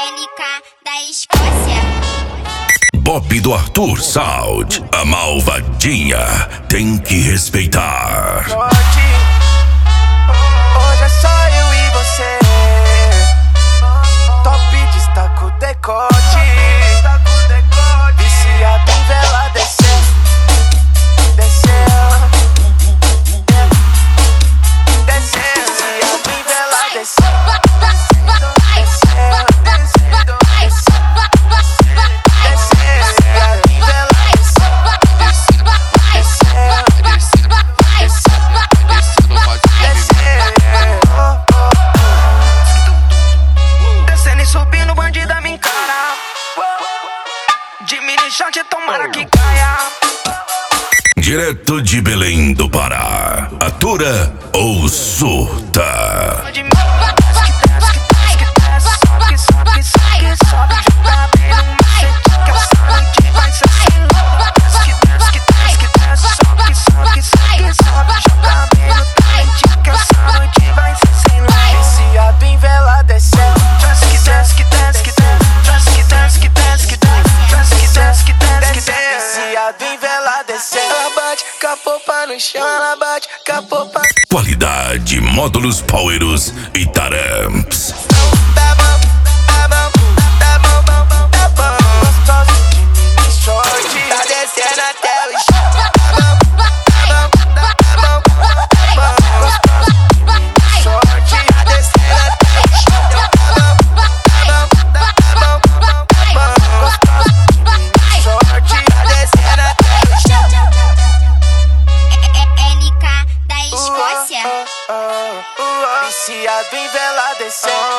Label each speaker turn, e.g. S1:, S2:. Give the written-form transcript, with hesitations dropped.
S1: NK da Escócia.
S2: Bob do Arthur Sound, a malvadinha tem que respeitar.
S3: Hoje é só eu e você. Top destaca o decote. Viciado em vela desceu. Desceu. Desceu. Viciado em vela desceu. Subindo, bandida me encara. De mini shot, tomara que caia.
S2: Direto de Belém do Pará, atura ou surta? Qualidade, módulos Powerus e Taramps.
S3: Tá descendo até o
S1: NK da Escócia.
S3: Viciado em vela descendo.